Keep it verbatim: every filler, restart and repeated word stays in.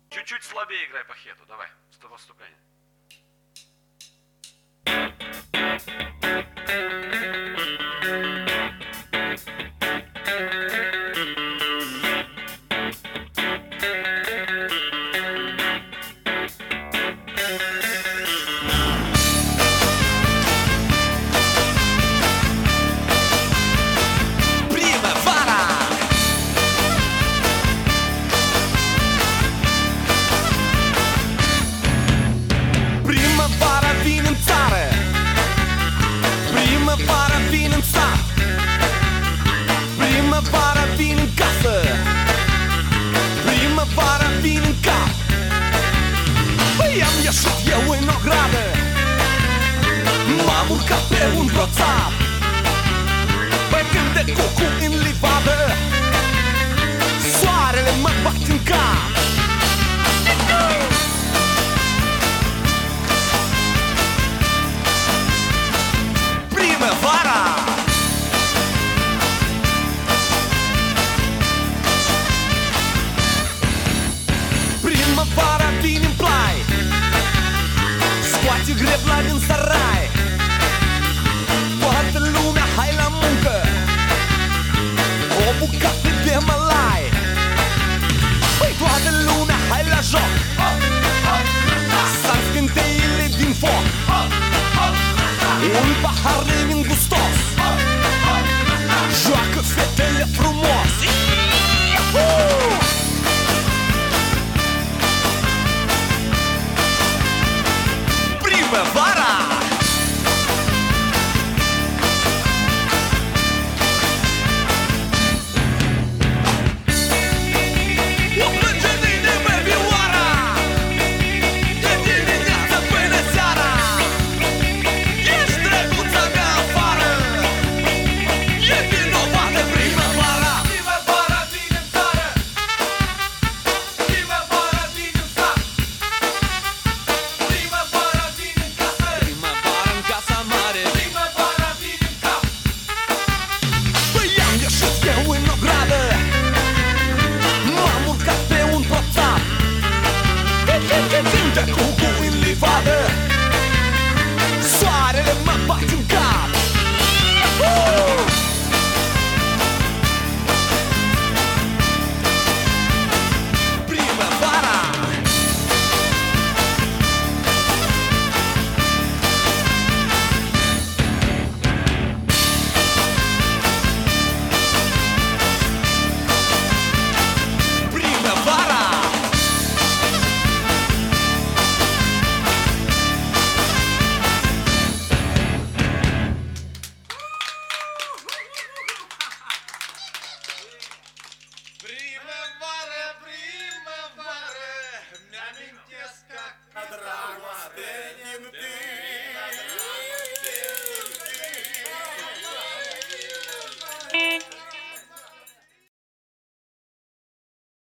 Чуть-чуть слабее играй по хету, давай, вступление. Primăvara vine în casă, primăvara vine în cap. Păi am ieșit eu în ogradă, m-am urcat pe un groțap, păi când de cucu în livadă, soarele mă bate în cap. Primăvara! Primăvara vine în plai, scoate grebla din sarai, toată lumea hai la muncă, o bucată de mălai. Păi toată lumea hai la joc, s-ar scânteile din foc, un pahar